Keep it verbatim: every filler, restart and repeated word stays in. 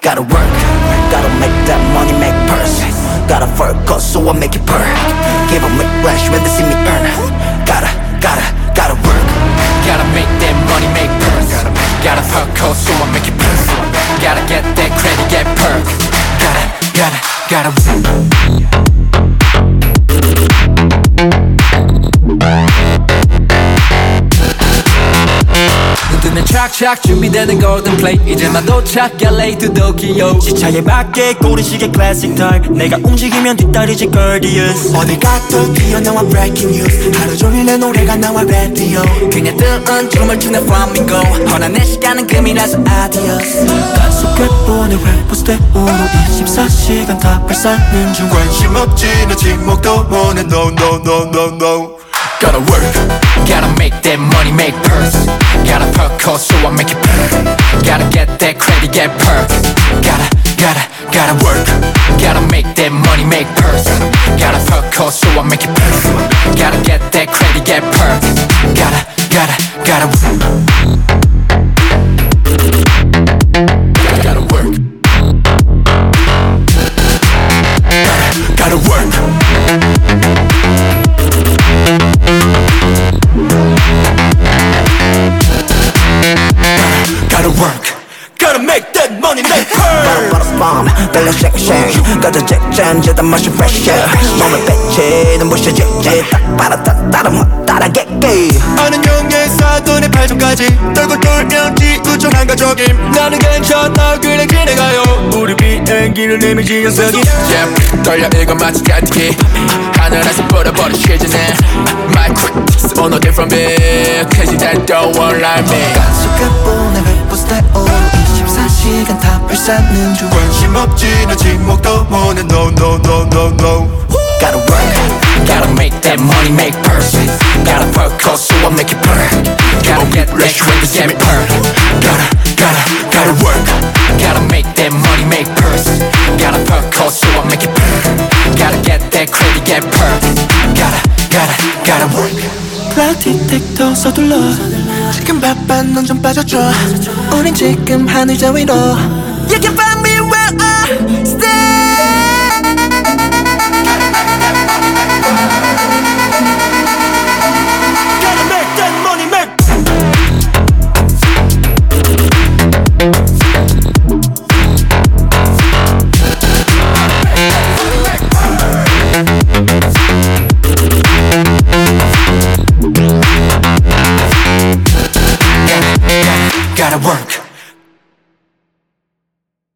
Gotta work, gotta make that money, make purse. Gotta focus so I make it purr. Give 'em whiplash when they see me earn. Gotta, gotta, gotta work. Gotta make that money, make purse. Gotta focus so I make it purr. Gotta get that credit, get perk. Gotta, gotta, gotta work. 눈뜨면 착착 준비되는 golden plate 이제 난 도착 엘에이 to Tokyo 시차에 맞게 고르시계 classic type 내가 움직이면 뒷다리지 Gordius 어딜 가도 튀어나와 breaking news 하루 종일 내 노래가 나와 radio 그냥 뜨은 춤을 추는 flamingo 허나 내 시간은 금이라서 adios 단속해 보내 웹포스테오로 이십사 시간 다 발사는 중 관심 없지 너 침묵도 원해 no no no no no Gotta work, gotta make that money, make purse. Gotta focus so I make it purr. Gotta get that credit, get perk. Gotta, gotta, gotta work. Gotta make that money, make purse. Gotta focus so I make it purr. Gotta get that credit, get perk. Gotta, gotta, gotta work. Gotta work. Gotta, gotta work. Gotta work, gotta make that money, make her. Bada bomb, belly shake shake. 가자 잭잔 재단 마시 fresh air. 몸에 배치 눈부셔지지 딱 빨아 따 따라 못 따라겠게. 아는 용의 사돈의 팔종까지 떨고 돌면 지구촌 한가족임 나는 괜찮다 그냥 지내가요 우리 비행기를 내밀 지정석이 Yeah, 떨려 이거 마치 짜릿해 하늘에서 뿌려버린 시즌에 My critics all no different me Cause you don't want like me 단속해 보내 웹포스테오로 이십사 시간 다 발사는 중 관심 없지 너 침묵도 원해 no no no no no Gotta work, Gotta make that money, make purse Gotta focus so I make it purr Gotta get that credit, get perk Gotta, gotta, gotta work Gotta make that money, make purse Gotta focus so I make it purr Gotta get that credit, get perk Gotta, gotta, gotta work Cloud detector 서둘러 지금 바빠 넌 좀 빠져줘 우린 지금 하늘 저 위로 You can